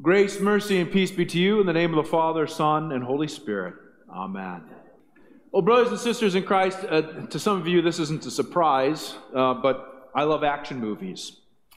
Grace, mercy, and peace be to you in the name of the Father, Son, and Holy Spirit. Amen. Well, brothers and sisters in Christ, to some of you this isn't a surprise, but I love action movies.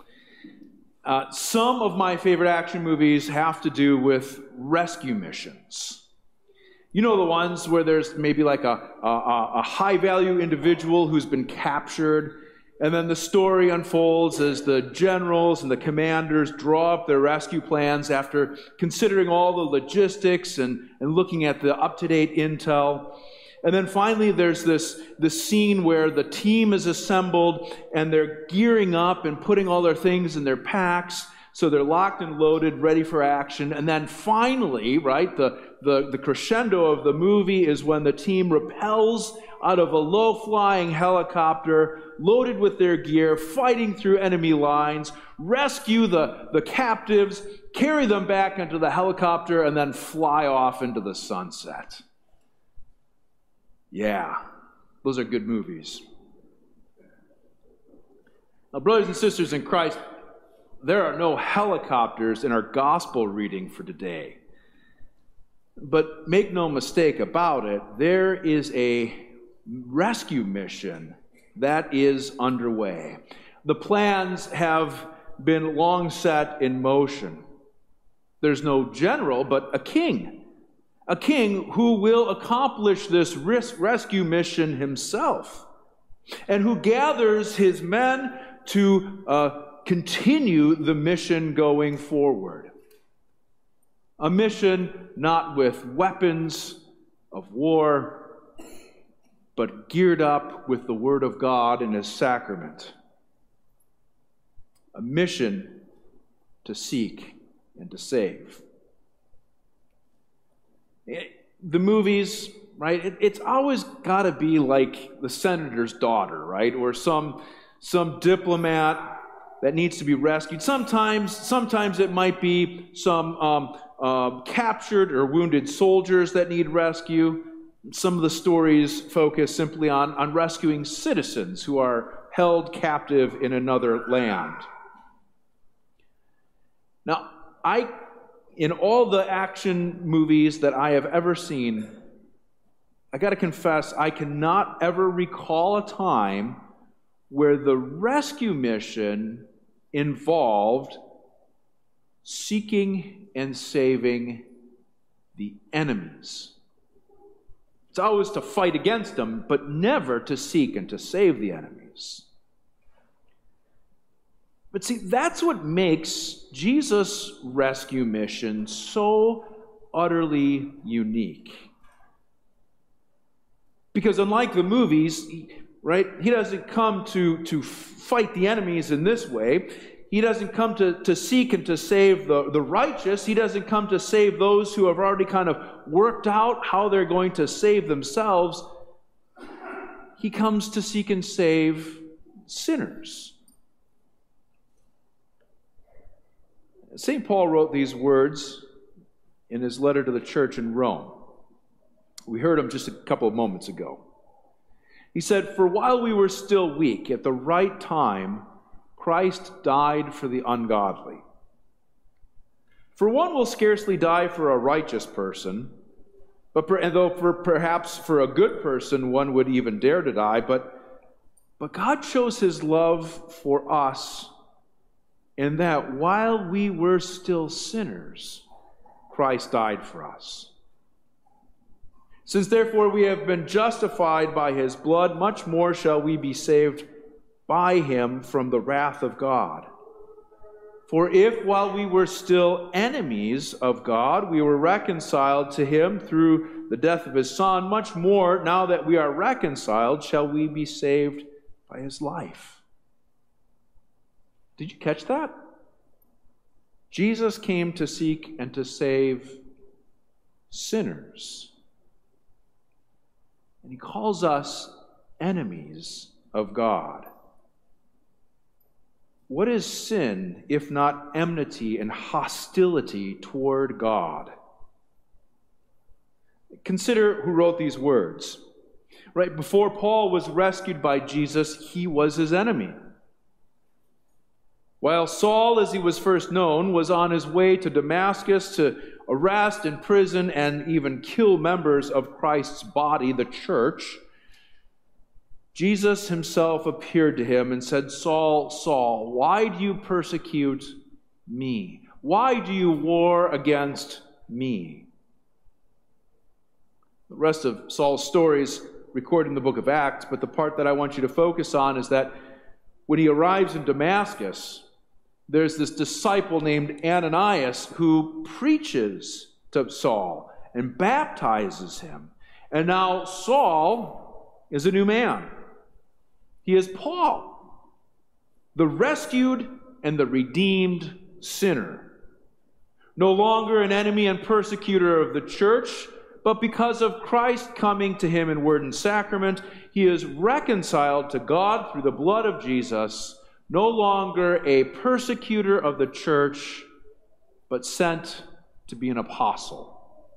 Some of my favorite action movies have to do with rescue missions. You know, the ones where there's maybe like a high-value individual who's been captured, and then the story unfolds as the generals and the commanders draw up their rescue plans after considering all the logistics and looking at the up-to-date intel. And then finally there's this scene where the team is assembled and they're gearing up and putting all their things in their packs, so they're locked and loaded, ready for action. And then finally, right, the crescendo of the movie is when the team rappels out of a low-flying helicopter, loaded with their gear, fighting through enemy lines, rescue the captives, carry them back into the helicopter, and then fly off into the sunset. Yeah, those are good movies. Now, brothers and sisters in Christ, there are no helicopters in our gospel reading for today. But make no mistake about it, there is a rescue mission that is underway. The plans have been long set in motion. There's no general, but a king who will accomplish this rescue mission himself, and who gathers his men to continue the mission going forward. A mission not with weapons of war, but geared up with the Word of God and His sacrament. A mission to seek and to save. The movies, right, it's always got to be like The Senator's Daughter, right, or some diplomat that needs to be rescued. Sometimes it might be some captured or wounded soldiers that need rescue. Some of the stories focus simply on rescuing citizens who are held captive in another land. Now, in all the action movies that I have ever seen, I got to confess, I cannot ever recall a time where the rescue mission involved seeking and saving the enemies. It's always to fight against them, but never to seek and to save the enemies. But see, that's what makes Jesus' rescue mission so utterly unique. Because unlike the movies, right, he doesn't come to fight the enemies in this way. He doesn't come to seek and to save the righteous. He doesn't come to save those who have already kind of worked out how they're going to save themselves. He comes to seek and save sinners. St. Paul wrote these words in his letter to the church in Rome. We heard them just a couple of moments ago. He said, "For while we were still weak, at the right time, Christ died for the ungodly. For one will scarcely die for a righteous person, perhaps for a good person one would even dare to die, but God shows His love for us in that while we were still sinners, Christ died for us. Since therefore we have been justified by His blood, much more shall we be saved by Him from the wrath of God. For if, while we were still enemies of God, we were reconciled to Him through the death of His Son, much more, now that we are reconciled, shall we be saved by His life." Did you catch that? Jesus came to seek and to save sinners. And He calls us enemies of God. What is sin if not enmity and hostility toward God? Consider who wrote these words. Right before Paul was rescued by Jesus, he was his enemy. While Saul, as he was first known, was on his way to Damascus to arrest, imprison, and even kill members of Christ's body, the church, Jesus himself appeared to him and said, "Saul, Saul, why do you persecute me? Why do you war against me?" The rest of Saul's story is recorded in the book of Acts, but the part that I want you to focus on is that when he arrives in Damascus, there's this disciple named Ananias who preaches to Saul and baptizes him. And now Saul is a new man. He is Paul, the rescued and the redeemed sinner. No longer an enemy and persecutor of the church, but because of Christ coming to him in word and sacrament, he is reconciled to God through the blood of Jesus, no longer a persecutor of the church, but sent to be an apostle.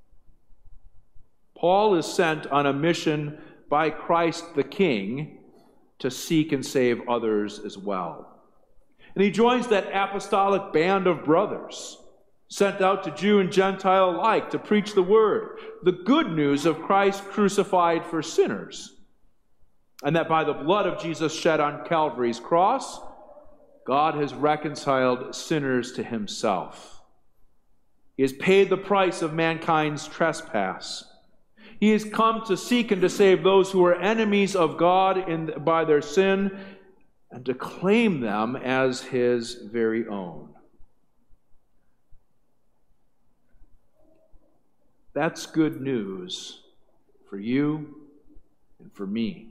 Paul is sent on a mission by Christ the King to seek and save others as well. And he joins that apostolic band of brothers, sent out to Jew and Gentile alike to preach the word, the good news of Christ crucified for sinners, and that by the blood of Jesus shed on Calvary's cross, God has reconciled sinners to himself. He has paid the price of mankind's trespass. He has come to seek and to save those who are enemies of God by their sin and to claim them as his very own. That's good news for you and for me.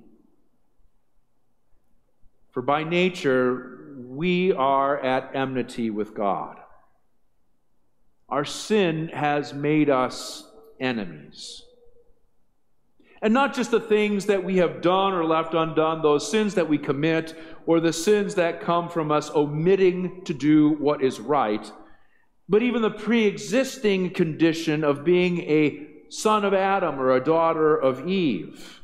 For by nature, we are at enmity with God. Our sin has made us enemies. And not just the things that we have done or left undone, those sins that we commit, or the sins that come from us omitting to do what is right, but even the pre-existing condition of being a son of Adam or a daughter of Eve.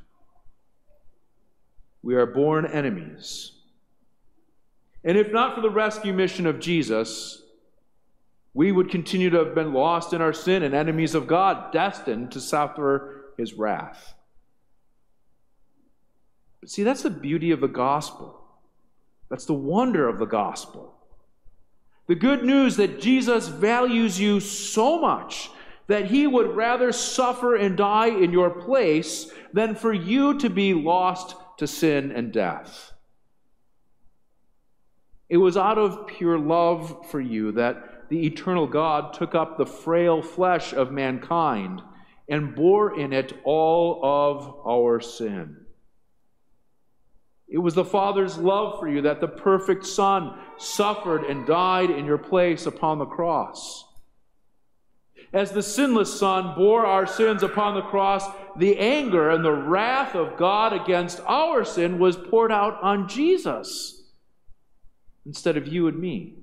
We are born enemies. And if not for the rescue mission of Jesus, we would continue to have been lost in our sin and enemies of God, destined to suffer his wrath. But see, that's the beauty of the gospel. That's the wonder of the gospel. The good news that Jesus values you so much that he would rather suffer and die in your place than for you to be lost to sin and death. It was out of pure love for you that the eternal God took up the frail flesh of mankind and bore in it all of our sin. It was the Father's love for you that the perfect Son suffered and died in your place upon the cross. As the sinless Son bore our sins upon the cross, the anger and the wrath of God against our sin was poured out on Jesus instead of you and me.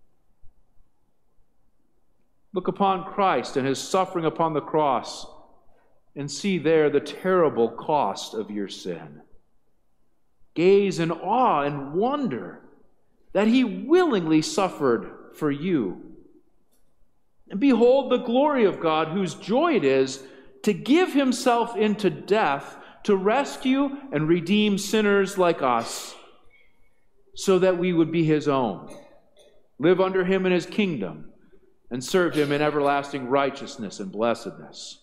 Look upon Christ and his suffering upon the cross and see there the terrible cost of your sin. Gaze in awe and wonder that he willingly suffered for you. And behold the glory of God, whose joy it is to give himself into death to rescue and redeem sinners like us, so that we would be his own, live under him in his kingdom, and serve him in everlasting righteousness and blessedness.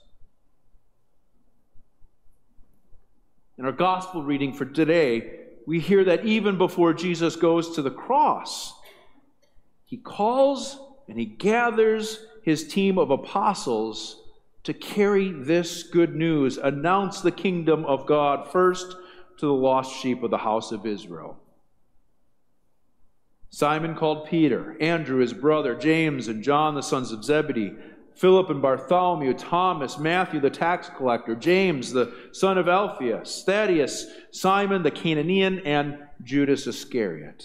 In our gospel reading for today, we hear that even before Jesus goes to the cross, he calls and he gathers his team of apostles to carry this good news, announce the kingdom of God first to the lost sheep of the house of Israel. Simon called Peter, Andrew his brother, James and John the sons of Zebedee, Philip and Bartholomew, Thomas, Matthew the tax collector, James the son of Alphaeus, Thaddeus, Simon the Canaanian, and Judas Iscariot.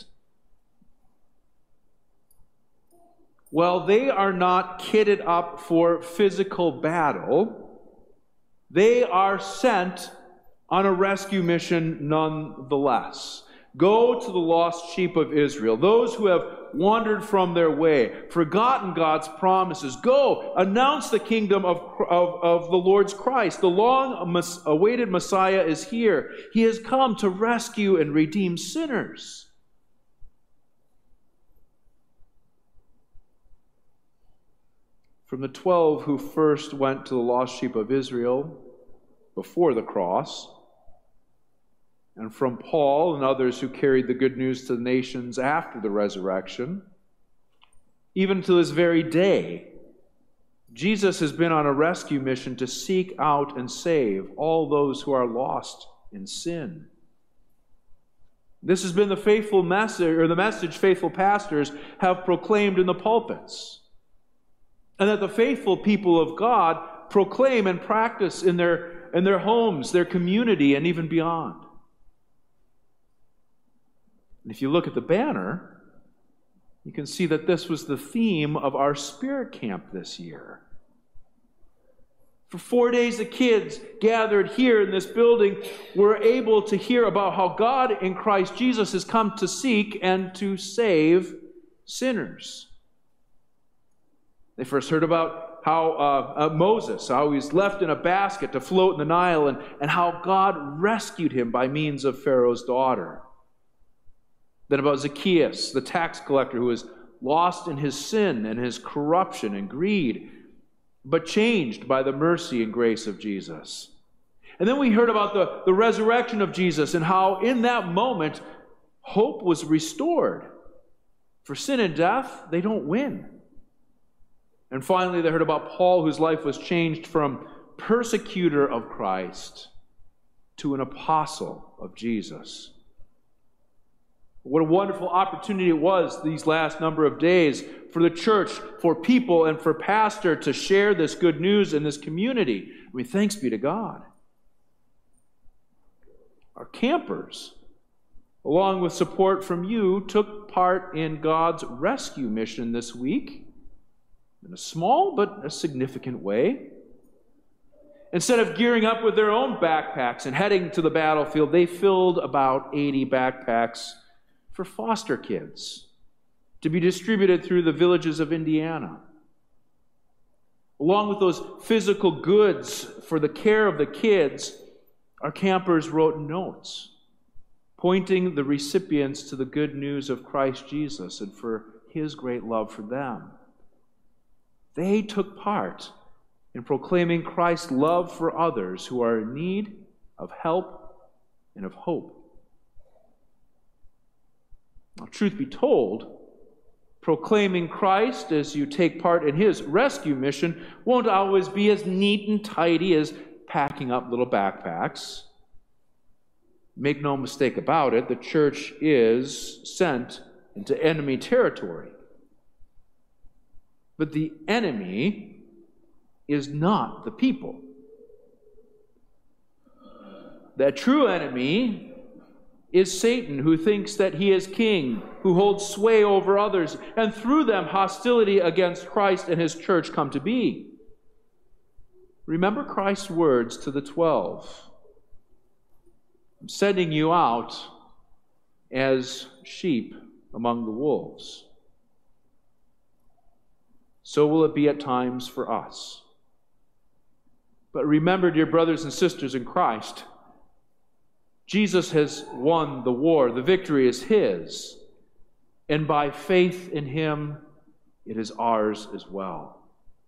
Well, they are not kitted up for physical battle. They are sent on a rescue mission nonetheless. Go to the lost sheep of Israel, those who have wandered from their way, forgotten God's promises. Go, announce the kingdom of the Lord's Christ. The long-awaited Messiah is here. He has come to rescue and redeem sinners. From the 12 who first went to the lost sheep of Israel before the cross, and from Paul and others who carried the good news to the nations after the resurrection, even to this very day, Jesus has been on a rescue mission to seek out and save all those who are lost in sin. This has been the faithful message, or the message faithful pastors have proclaimed in the pulpits, and that the faithful people of God proclaim and practice in their homes, their community, and even beyond. And if you look at the banner, you can see that this was the theme of our Spirit Camp this year. For 4 days, the kids gathered here in this building were able to hear about how God in Christ Jesus has come to seek and to save sinners. They first heard about how Moses, how he was left in a basket to float in the Nile, and how God rescued him by means of Pharaoh's daughter. Then about Zacchaeus, the tax collector who was lost in his sin and his corruption and greed, but changed by the mercy and grace of Jesus. And then we heard about the resurrection of Jesus and how in that moment hope was restored. For sin and death, they don't win. And finally, they heard about Paul, whose life was changed from persecutor of Christ to an apostle of Jesus. What a wonderful opportunity it was these last number of days for the church, for people, and for pastor to share this good news in this community. I mean, thanks be to God. Our campers, along with support from you, took part in God's rescue mission this week in a small but a significant way. Instead of gearing up with their own backpacks and heading to the battlefield, they filled about 80 backpacks for foster kids to be distributed through the villages of Indiana. Along with those physical goods for the care of the kids, our campers wrote notes pointing the recipients to the good news of Christ Jesus and for His great love for them. They took part in proclaiming Christ's love for others who are in need of help and of hope. Now, truth be told, proclaiming Christ as you take part in His rescue mission won't always be as neat and tidy as packing up little backpacks. Make no mistake about it, the church is sent into enemy territory. But the enemy is not the people. The true enemy is Satan, who thinks that he is king, who holds sway over others, and through them hostility against Christ and His church come to be. Remember Christ's words to the 12. I'm sending you out as sheep among the wolves. So will it be at times for us. But remember, dear brothers and sisters in Christ, Jesus has won the war. The victory is His. And by faith in Him, it is ours as well.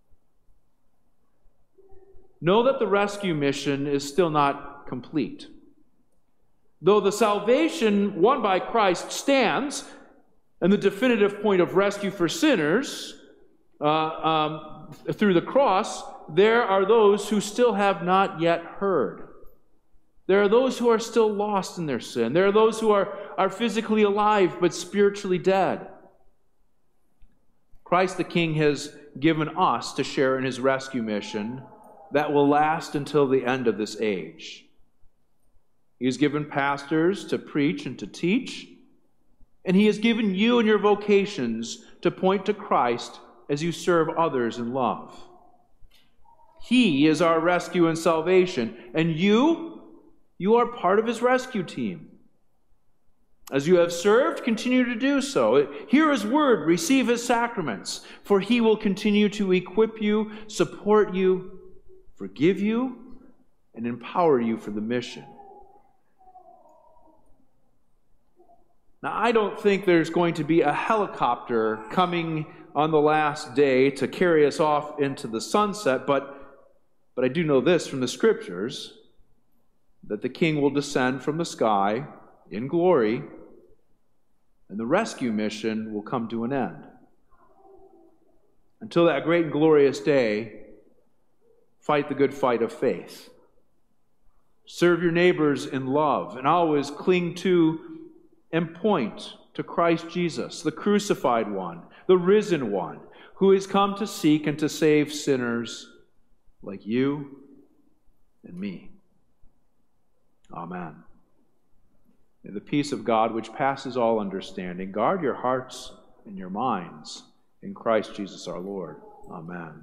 Know that the rescue mission is still not complete. Though the salvation won by Christ stands, and the definitive point of rescue for sinners through the cross, there are those who still have not yet heard. There are those who are still lost in their sin. There are those who are physically alive but spiritually dead. Christ the King has given us to share in His rescue mission that will last until the end of this age. He has given pastors to preach and to teach, and He has given you and your vocations to point to Christ as you serve others in love. He is our rescue and salvation, and you are part of His rescue team. As you have served, continue to do so. Hear his word, receive his sacraments, for he will continue to equip you, support you, forgive you, and empower you for the mission. Now, I don't think there's going to be a helicopter coming on the last day to carry us off into the sunset, but I do know this from the Scriptures, that the King will descend from the sky in glory, and the rescue mission will come to an end. Until that great and glorious day, fight the good fight of faith. Serve your neighbors in love, and always cling to and point to Christ Jesus, the crucified one, the risen one, who has come to seek and to save sinners like you and me. Amen. May the peace of God, which passes all understanding, guard your hearts and your minds in Christ Jesus our Lord. Amen.